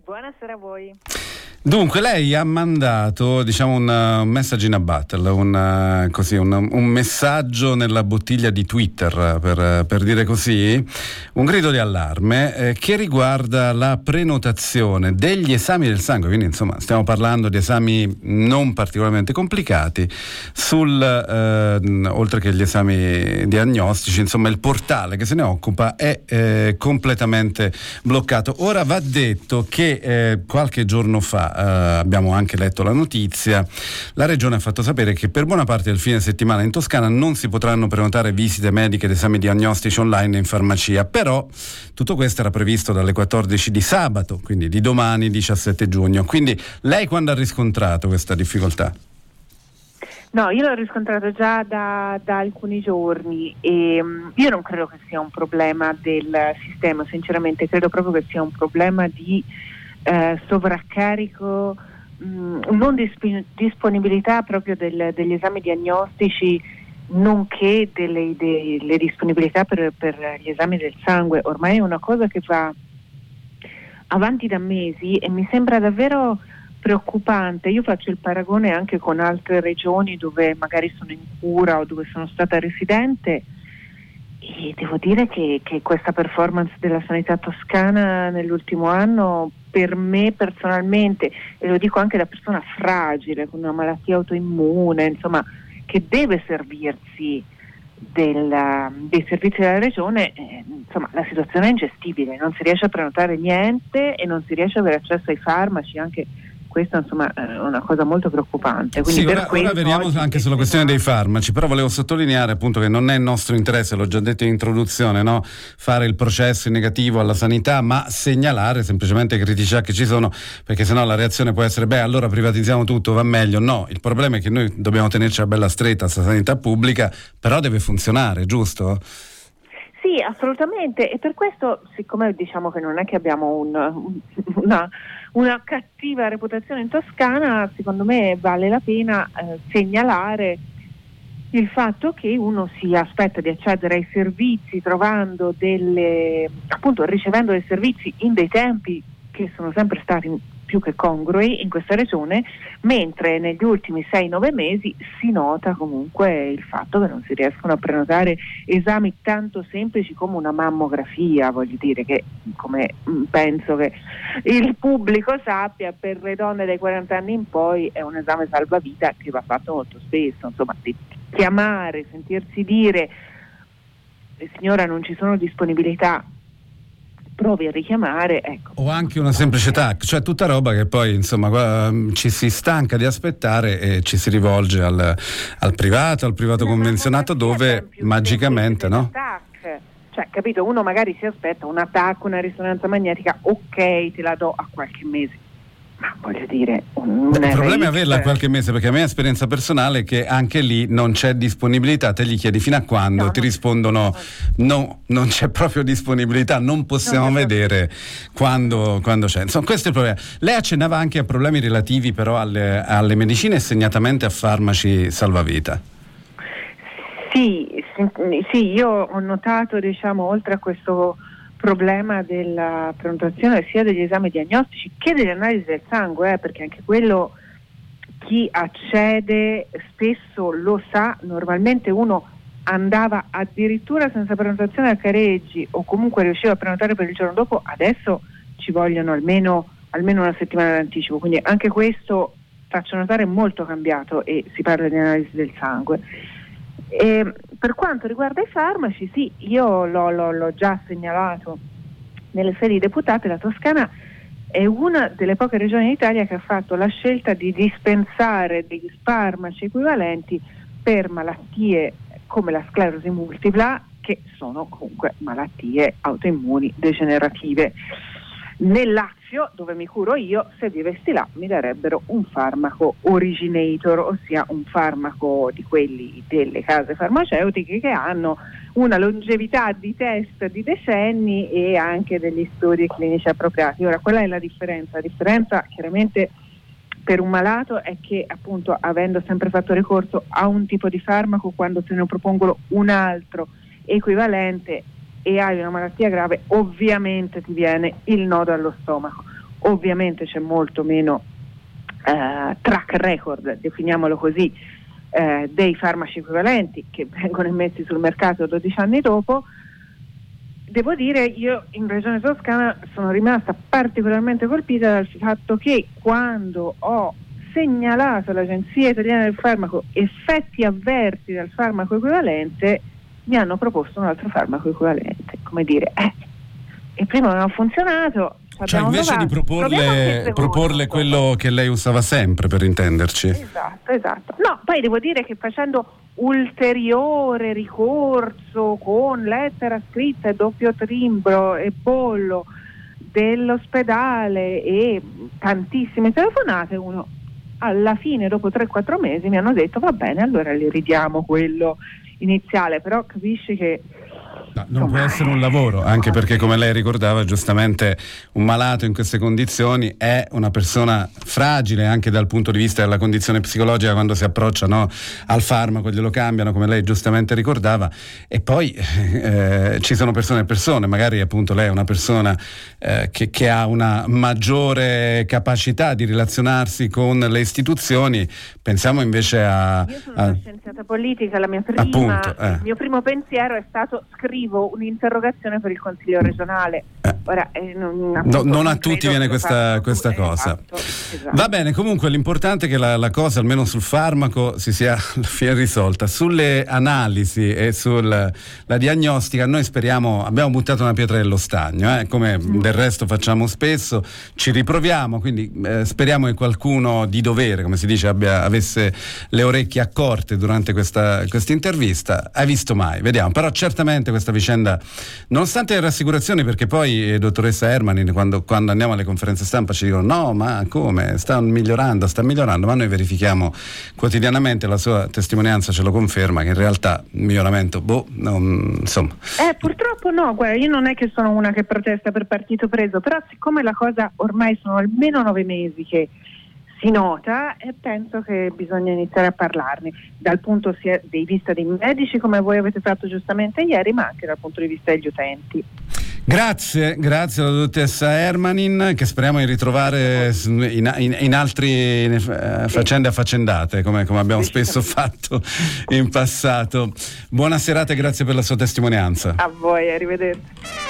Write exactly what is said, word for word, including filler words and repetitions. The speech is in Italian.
Buonasera a voi. Dunque, lei ha mandato, diciamo, un, un message in a battle, un, così, un, un messaggio nella bottiglia di Twitter, per, per dire così, un grido di allarme eh, che riguarda la prenotazione degli esami del sangue, quindi insomma stiamo parlando di esami non particolarmente complicati, sul, eh, oltre che gli esami diagnostici, insomma il portale che se ne occupa è eh, completamente bloccato. Ora va detto che eh, qualche giorno fa Uh, abbiamo anche letto la notizia, la regione ha fatto sapere che per buona parte del fine settimana in Toscana non si potranno prenotare visite mediche ed esami diagnostici online in farmacia, però tutto questo era previsto dalle quattordici di sabato, quindi di domani diciassette giugno. Quindi lei quando ha riscontrato questa difficoltà? No, io l'ho riscontrato già da, da alcuni giorni e um, io non credo che sia un problema del sistema, sinceramente credo proprio che sia un problema di Eh, sovraccarico, mh, non disp- disponibilità proprio del, degli esami diagnostici, nonché delle, delle disponibilità per, per gli esami del sangue. Ormai è una cosa che va avanti da mesi e mi sembra davvero preoccupante. Io faccio il paragone anche con altre regioni dove magari sono in cura o dove sono stata residente, e devo dire che, che questa performance della sanità toscana nell'ultimo anno, per me personalmente, e lo dico anche da persona fragile con una malattia autoimmune, insomma, che deve servirsi del, dei servizi della regione, eh, insomma la situazione è ingestibile, non si riesce a prenotare niente e non si riesce ad avere accesso ai farmaci, anche questa insomma è una cosa molto preoccupante. Quindi sì, per ora, questo ora veniamo anche sulla questione dei farmaci, però volevo sottolineare appunto che non è il nostro interesse, l'ho già detto in introduzione, no? Fare il processo in negativo alla sanità, ma segnalare semplicemente criticità che ci sono, perché sennò la reazione può essere beh allora privatizziamo tutto, va meglio. No, il problema è che noi dobbiamo tenerci la bella stretta questa sanità pubblica, però deve funzionare, giusto? Sì, assolutamente, e per questo, siccome diciamo che non è che abbiamo un, una, una cattiva reputazione in Toscana, secondo me vale la pena eh, segnalare il fatto che uno si aspetta di accedere ai servizi trovando delle, appunto ricevendo dei servizi in dei tempi che sono sempre stati più che congrui in questa regione, mentre negli ultimi sei nove mesi si nota comunque il fatto che non si riescono a prenotare esami tanto semplici come una mammografia, voglio dire che, come penso che il pubblico sappia, per le donne dai quaranta anni in poi è un esame salvavita che va fatto molto spesso, insomma, di chiamare, sentirsi dire signora non ci sono disponibilità, provi a richiamare, ecco. O anche una semplice tac, cioè tutta roba che poi insomma ci si stanca di aspettare e ci si rivolge al, al privato, al privato no, convenzionato dove magicamente, no? Tac. Cioè, capito, uno magari si aspetta una tac, una risonanza magnetica, ok, te la do a qualche mese. Ma voglio dire, un Beh, il problema è averla a qualche mese, perché a me è esperienza personale è che anche lì non c'è disponibilità, te gli chiedi fino a quando, no, ti rispondono no, non c'è proprio disponibilità, non possiamo no, vedere quando, quando c'è. Insomma, questo è il problema. Lei accennava anche a problemi relativi però alle, alle medicine e segnatamente a farmaci salvavita. Sì, sì, sì, io ho notato, diciamo, oltre a questo problema della prenotazione sia degli esami diagnostici che delle analisi del sangue, eh, perché anche quello chi accede spesso lo sa, normalmente uno andava addirittura senza prenotazione a Careggi o comunque riusciva a prenotare per il giorno dopo, adesso ci vogliono almeno, almeno una settimana d'anticipo, quindi anche questo, faccio notare, è molto cambiato e si parla di analisi del sangue. E per quanto riguarda i farmaci, sì, io l'ho, l'ho, l'ho già segnalato nelle sedi deputate, la Toscana è una delle poche regioni d'Italia che ha fatto la scelta di dispensare degli farmaci equivalenti per malattie come la sclerosi multipla, che sono comunque malattie autoimmuni degenerative. Nel Lazio, dove mi curo io, se vivessi là mi darebbero un farmaco originator, ossia un farmaco di quelli delle case farmaceutiche che hanno una longevità di test di decenni e anche degli studi clinici appropriati. Ora, quella è la differenza. La differenza chiaramente per un malato è che, appunto, avendo sempre fatto ricorso a un tipo di farmaco, quando te ne propongono un altro equivalente e hai una malattia grave, ovviamente ti viene il nodo allo stomaco. ovviamente c'è molto meno eh, track record, definiamolo così, eh, dei farmaci equivalenti che vengono immessi sul mercato dodici anni dopo. Devo dire, io in Regione Toscana sono rimasta particolarmente colpita dal fatto che quando ho segnalato all'Agenzia Italiana del Farmaco effetti avversi dal farmaco equivalente, mi hanno proposto un altro farmaco equivalente. Come dire, eh, il primo non ha funzionato. Cioè invece provato, di proporle, proporle quello che lei usava sempre, per intenderci. Esatto, esatto. No, poi devo dire che facendo ulteriore ricorso con lettera scritta e doppio timbro e bollo dell'ospedale e tantissime telefonate, uno alla fine dopo tre quattro mesi mi hanno detto va bene, allora le ridiamo quello iniziale, però capisci che no, non può essere un lavoro, anche perché come lei ricordava giustamente un malato in queste condizioni è una persona fragile anche dal punto di vista della condizione psicologica quando si approccia, no, al farmaco, glielo cambiano come lei giustamente ricordava, e poi eh, ci sono persone e persone, magari appunto lei è una persona eh, che, che ha una maggiore capacità di relazionarsi con le istituzioni, pensiamo invece a... Io sono a, una scienziata politica, la mia prima, appunto, eh. il mio primo pensiero è stato scrivere un'interrogazione per il Consiglio regionale. Eh. Ora, eh, non, no, non a tutti viene questa, questa cosa. Esatto, esatto. Va bene, comunque l'importante è che la, la cosa, almeno sul farmaco, si sia alla fine risolta. Sulle analisi e sulla diagnostica noi speriamo, abbiamo buttato una pietra nello stagno, eh, come mm. del resto facciamo spesso, ci riproviamo, quindi eh, speriamo che qualcuno di dovere, come si dice, abbia, avesse le orecchie accorte durante questa intervista. Hai visto mai? Vediamo, però certamente questa vicenda, nonostante le rassicurazioni, perché poi eh, dottoressa Ermanin quando, quando andiamo alle conferenze stampa ci dicono no ma come, sta migliorando, sta migliorando, ma noi verifichiamo quotidianamente, la sua testimonianza ce lo conferma, che in realtà il miglioramento, boh, non, insomma. Eh, purtroppo no, guarda, io non è che sono una che protesta per partito preso, però siccome la cosa ormai sono almeno nove mesi che si nota, e penso che bisogna iniziare a parlarne dal punto sia di vista dei medici, come voi avete fatto giustamente ieri, ma anche dal punto di vista degli utenti. Grazie, grazie alla dottoressa Ermanin, che speriamo di ritrovare in, in, in altre in, uh, faccende affaccendate, come, come abbiamo spesso fatto in passato. Buona serata e grazie per la sua testimonianza. A voi, arrivederci.